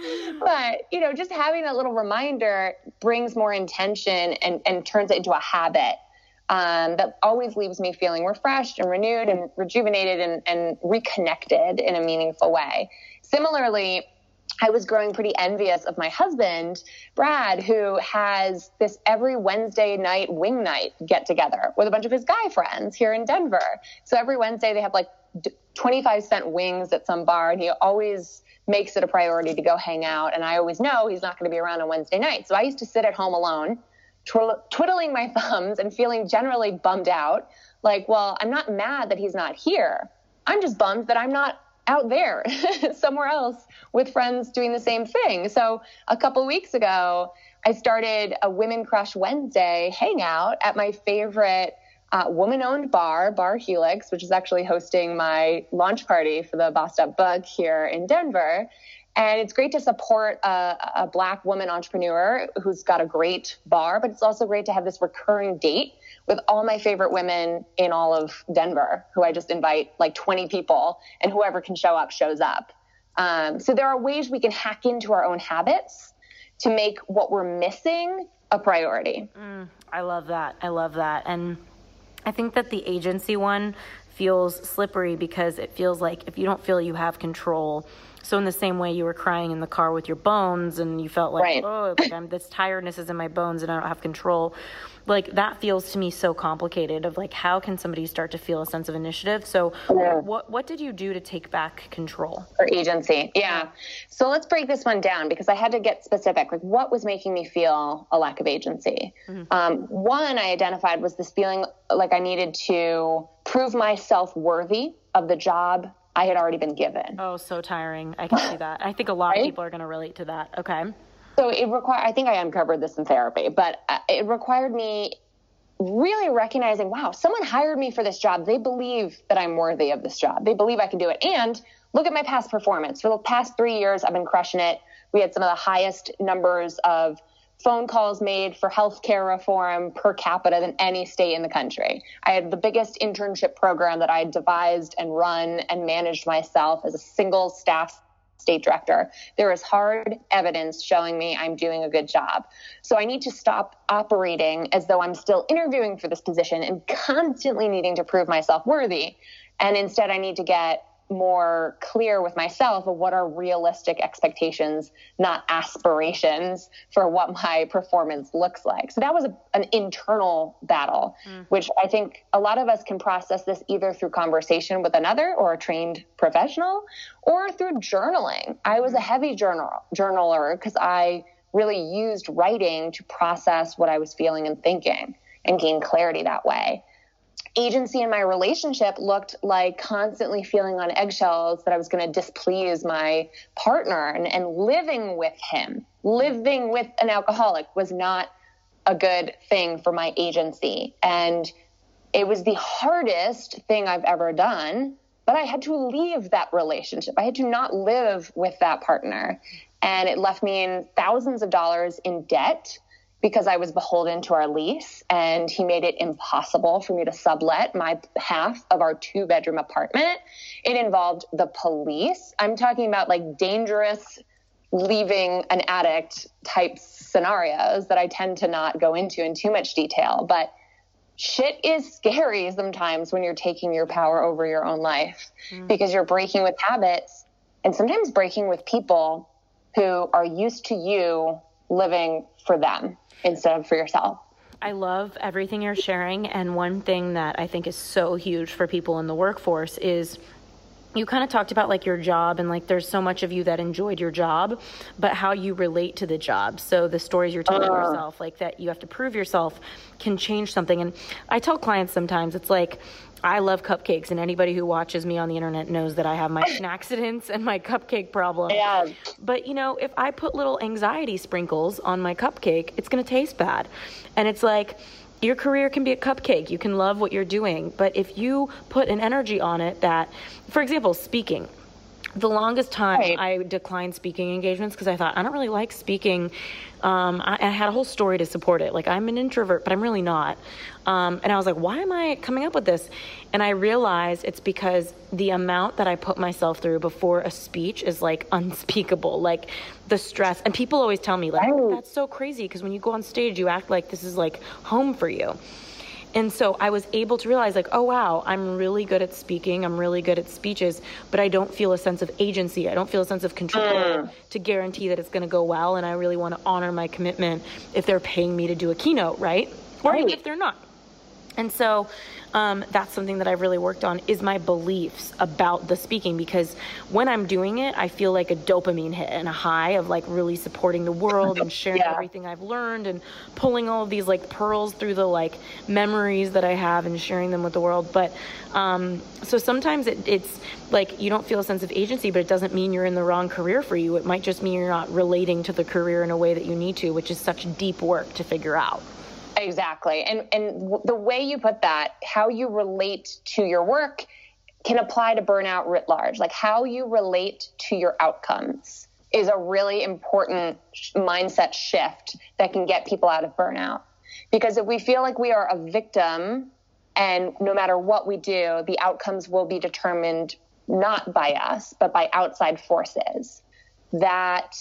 B: but, you know, just having a little reminder brings more intention and, and turns it into a habit um, that always leaves me feeling refreshed and renewed and rejuvenated and, and reconnected in a meaningful way. Similarly, I was growing pretty envious of my husband, Brad, who has this every Wednesday night wing night get together with a bunch of his guy friends here in Denver. So every Wednesday they have like twenty-five cent wings at some bar, and he always makes it a priority to go hang out. And I always know he's not going to be around on Wednesday night. So I used to sit at home alone, twirl- twiddling my thumbs and feeling generally bummed out. Like, well, I'm not mad that he's not here. I'm just bummed that I'm not out there somewhere else with friends doing the same thing. So a couple weeks ago, I started a Women Crush Wednesday hangout at my favorite uh, woman-owned bar, Bar Helix, which is actually hosting my launch party for the Bossed Up Book here in Denver. And it's great to support a, a Black woman entrepreneur who's got a great bar, but it's also great to have this recurring date with all my favorite women in all of Denver, who I just invite like twenty people, and whoever can show up shows up. Um, so there are ways we can hack into our own habits to make what we're missing a priority.
A: Mm, I love that. I love that. And I think that the agency one feels slippery because it feels like if you don't feel you have control. So in the same way you were crying in the car with your bones and you felt like, right. oh, like I'm, this tiredness is in my bones and I don't have control. Like that feels to me so complicated of like, how can somebody start to feel a sense of initiative? So yeah. what what did you do to take back control?
B: For agency. Yeah. So let's break this one down because I had to get specific. Like what was making me feel a lack of agency? Mm-hmm. Um, one I identified was this feeling like I needed to prove myself worthy of the job I had already been given.
A: Oh, so tiring. I can see that. I think a lot right? of people are going to relate to that. Okay.
B: So it required, I think I uncovered this in therapy, but it required me really recognizing, wow, someone hired me for this job. They believe that I'm worthy of this job. They believe I can do it. And look at my past performance. For the past three years, I've been crushing it. We had some of the highest numbers of phone calls made for healthcare reform per capita than any state in the country. I had the biggest internship program that I had devised and run and managed myself as a single staff state director. There is hard evidence showing me I'm doing a good job. So I need to stop operating as though I'm still interviewing for this position and constantly needing to prove myself worthy. And instead I need to get more clear with myself of what are realistic expectations, not aspirations for what my performance looks like. So that was a, an internal battle, mm. which I think a lot of us can process this either through conversation with another or a trained professional or through journaling. I was a heavy journal journaler because I really used writing to process what I was feeling and thinking and gain clarity that way. Agency in my relationship looked like constantly feeling on eggshells that I was going to displease my partner, and, and living with him, living with an alcoholic was not a good thing for my agency. And it was the hardest thing I've ever done, but I had to leave that relationship. I had to not live with that partner. And it left me in thousands of dollars in debt because I was beholden to our lease, and he made it impossible for me to sublet my half of our two bedroom apartment. It involved the police. I'm talking about like dangerous leaving an addict type scenarios that I tend to not go into in too much detail, but shit is scary sometimes when you're taking your power over your own life mm. because you're breaking with habits and sometimes breaking with people who are used to you living for them instead of for yourself.
A: I love everything you're sharing. And one thing that I think is so huge for people in the workforce is you kind of talked about like your job and like there's so much of you that enjoyed your job, but how you relate to the job. So the stories you're telling uh, yourself, like that you have to prove yourself, can change something. And I tell clients sometimes it's like, I love cupcakes, and anybody who watches me on the internet knows that I have my accidents and my cupcake problem.
B: Yeah.
A: But, you know, if I put little anxiety sprinkles on my cupcake, it's going to taste bad. And it's like, your career can be a cupcake. You can love what you're doing. But if you put an energy on it that, for example, speaking, the longest time
B: Right.
A: I declined speaking engagements because I thought, I don't really like speaking. Um, I, I had a whole story to support it. Like, I'm an introvert, but I'm really not. Um, and I was like, why am I coming up with this? And I realized it's because the amount that I put myself through before a speech is like unspeakable. Like the stress. And people always tell me, like,
B: Right.
A: that's so crazy because when you go on stage, you act like this is like home for you. And so I was able to realize, like, oh, wow, I'm really good at speaking. I'm really good at speeches, but I don't feel a sense of agency. I don't feel a sense of control mm. to guarantee that it's going to go well. And I really want to honor my commitment if they're paying me to do a keynote, right? Or
B: right.
A: even if they're not. And so um, that's something that I've really worked on is my beliefs about the speaking, because when I'm doing it, I feel like a dopamine hit and a high of like really supporting the world and sharing yeah. everything I've learned and pulling all of these like pearls through the like memories that I have and sharing them with the world. But um, so sometimes it, it's like you don't feel a sense of agency, but it doesn't mean you're in the wrong career for you. It might just mean you're not relating to the career in a way that you need to, which is such deep work to figure out.
B: Exactly. And and the way you put that, how you relate to your work can apply to burnout writ large. Like how you relate to your outcomes is a really important mindset shift that can get people out of burnout. Because if we feel like we are a victim and no matter what we do, the outcomes will be determined not by us, but by outside forces, that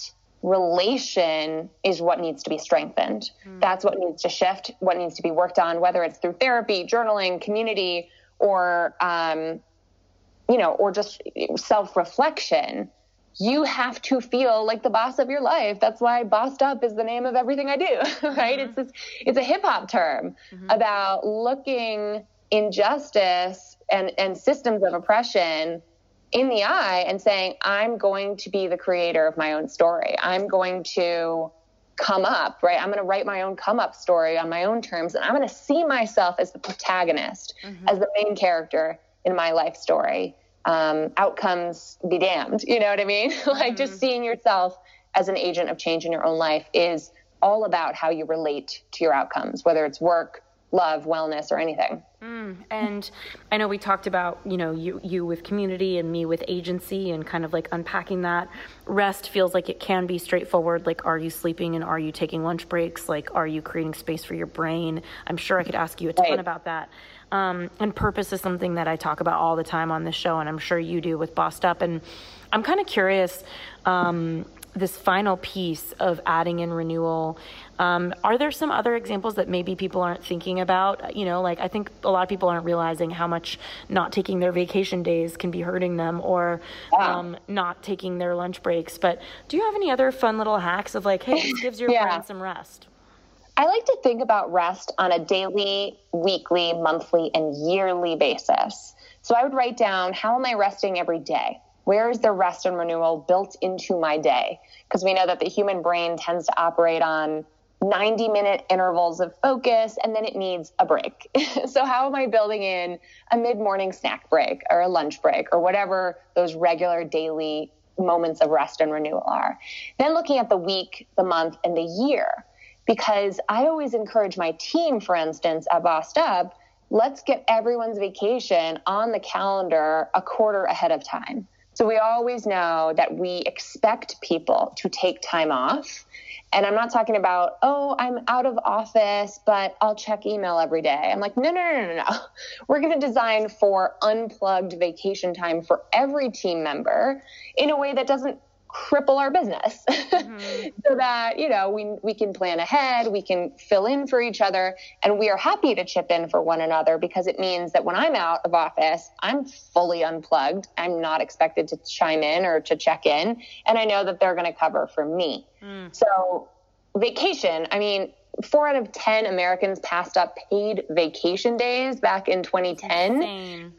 B: relation is what needs to be strengthened. Mm. That's what needs to shift, what needs to be worked on, whether it's through therapy, journaling, community, or, um, you know, or just self-reflection. You have to feel like the boss of your life. That's why Bossed Up is the name of everything I do, right? Mm-hmm. It's this, it's a hip hop term mm-hmm. about looking injustice and, and systems of oppression in the eye and saying, I'm going to be the creator of my own story. I'm going to come up, right? I'm going to write my own come up story on my own terms. And I'm going to see myself as the protagonist, mm-hmm. as the main character in my life story. Um, outcomes be damned. You know what I mean? like mm-hmm. just seeing yourself as an agent of change in your own life is all about how you relate to your outcomes, whether it's work, love, wellness, or anything.
A: Mm, and I know we talked about, you know, you, you with community and me with agency and kind of like unpacking that. Rest feels like it can be straightforward. Like, are you sleeping and are you taking lunch breaks? Like, are you creating space for your brain? I'm sure I could ask you a ton right. about that. Um, and purpose is something that I talk about all the time on this show, and I'm sure you do with Bossed Up. And I'm kind of curious, um, this final piece of adding in renewal, um, are there some other examples that maybe people aren't thinking about? You know, like I think a lot of people aren't realizing how much not taking their vacation days can be hurting them, or wow. um, not taking their lunch breaks. But do you have any other fun little hacks of like, hey, this gives your yeah. brain some rest?
B: I like to think about rest on a daily, weekly, monthly, and yearly basis. So I would write down, how am I resting every day? Where is the rest and renewal built into my day? Because we know that the human brain tends to operate on ninety minute intervals of focus, and then it needs a break. So how am I building in a mid-morning snack break or a lunch break or whatever those regular daily moments of rest and renewal are? Then looking at the week, the month, and the year. Because I always encourage my team, for instance, at Bossed Up, let's get everyone's vacation on the calendar a quarter ahead of time. So we always know that we expect people to take time off. And I'm not talking about, oh, I'm out of office, but I'll check email every day. I'm like, no, no, no, no, no. We're going to design for unplugged vacation time for every team member in a way that doesn't cripple our business mm-hmm. so that, you know, we we can plan ahead, we can fill in for each other, and we are happy to chip in for one another because it means that when I'm out of office, I'm fully unplugged. I'm not expected to chime in or to check in, and I know that they're going to cover for me. Mm. So vacation, I mean, four out of ten Americans passed up paid vacation days back in twenty ten.
A: Insane.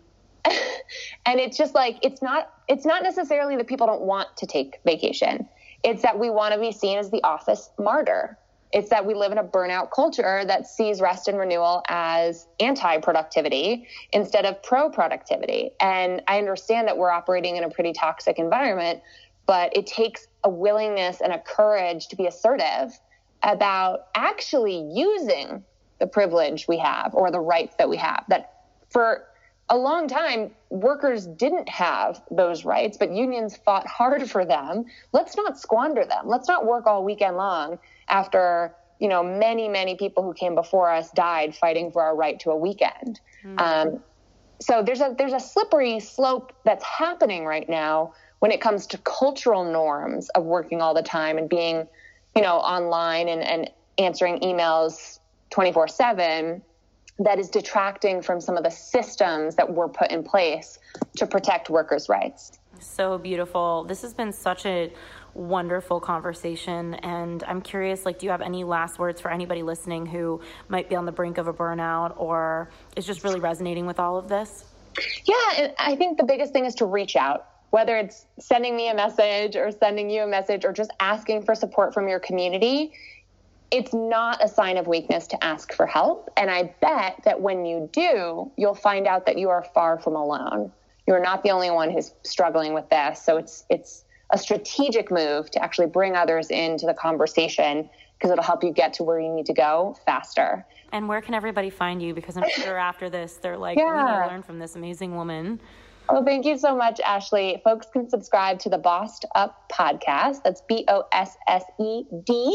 B: And it's just like, it's not, it's not necessarily that people don't want to take vacation. It's that we want to be seen as the office martyr. It's that we live in a burnout culture that sees rest and renewal as anti-productivity instead of pro-productivity. And I understand that we're operating in a pretty toxic environment, but it takes a willingness and a courage to be assertive about actually using the privilege we have or the rights that we have. That for a long time, workers didn't have those rights, but unions fought hard for them. Let's not squander them. Let's not work all weekend long after, you know, many, many people who came before us died fighting for our right to a weekend. Mm-hmm. Um, so there's a there's a slippery slope that's happening right now when it comes to cultural norms of working all the time and being, you know, online and, and answering emails twenty-four seven, that is detracting from some of the systems that were put in place to protect workers' rights.
A: So beautiful. This has been such a wonderful conversation. And I'm curious, like, do you have any last words for anybody listening who might be on the brink of a burnout or is just really resonating with all of this?
B: Yeah, I think the biggest thing is to reach out, whether it's sending me a message or sending you a message or just asking for support from your community. It's not a sign of weakness to ask for help. And I bet that when you do, you'll find out that you are far from alone. You're not the only one who's struggling with this. So it's it's a strategic move to actually bring others into the conversation because it'll help you get to where you need to go faster.
A: And where can everybody find you? Because I'm sure after this, they're like, yeah. we need to learn from this amazing woman.
B: Oh, thank you so much, Ashley. Folks can subscribe to the Bossed Up podcast. That's B O S S E D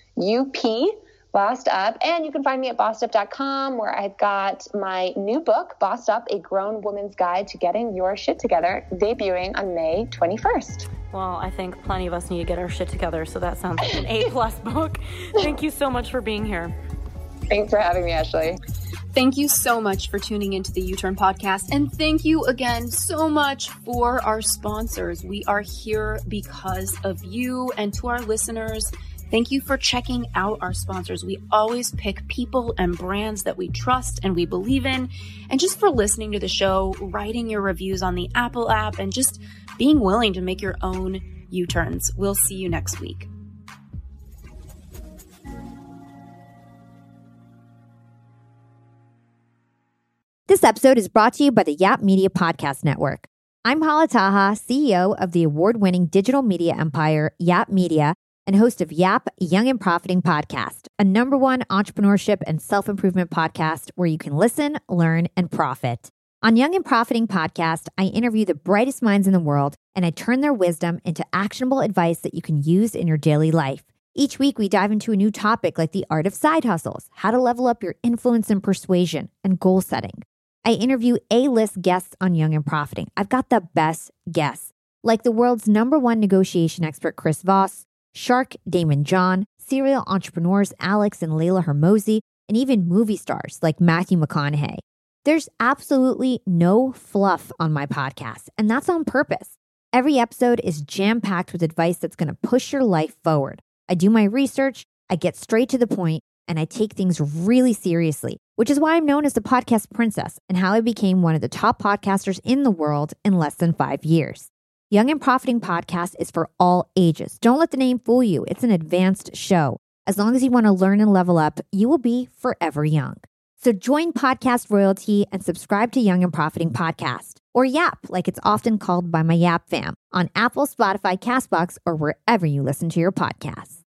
B: U P, Bossed Up. And you can find me at bossed up dot com, where I've got my new book, Bossed Up, A Grown Woman's Guide to Getting Your Shit Together, debuting on May twenty-first.
A: Well, I think plenty of us need to get our shit together, so that sounds like an A-plus book. Thank you so much for being here.
B: Thanks for having me, Ashley.
C: Thank you so much for tuning into the U-Turn podcast. And thank you again so much for our sponsors. We are here because of you. And to our listeners, thank you for checking out our sponsors. We always pick people and brands that we trust and we believe in. And just for listening to the show, writing your reviews on the Apple app, and just being willing to make your own U-turns. We'll see you next week.
D: This episode is brought to you by the Yap Media Podcast Network. I'm Hala Taha, C E O of the award-winning digital media empire, Yap Media, and host of Yap Young and Profiting Podcast, a number one entrepreneurship and self-improvement podcast where you can listen, learn, and profit. On Young and Profiting Podcast, I interview the brightest minds in the world, and I turn their wisdom into actionable advice that you can use in your daily life. Each week, we dive into a new topic like the art of side hustles, how to level up your influence and persuasion, and goal setting. I interview A-list guests on Young and Profiting. I've got the best guests, like the world's number one negotiation expert, Chris Voss, Shark Damon John, serial entrepreneurs Alex and Layla Hermosi, and even movie stars like Matthew McConaughey. There's absolutely no fluff on my podcast, and that's on purpose. Every episode is jam-packed with advice that's going to push your life forward. I do my research, I get straight to the point, and I take things really seriously, which is why I'm known as the podcast princess and how I became one of the top podcasters in the world in less than five years. Young and Profiting Podcast is for all ages. Don't let the name fool you. It's an advanced show. As long as you want to learn and level up, you will be forever young. So join Podcast Royalty and subscribe to Young and Profiting Podcast, or Yap, like it's often called by my Yap fam, on Apple, Spotify, CastBox, or wherever you listen to your podcasts.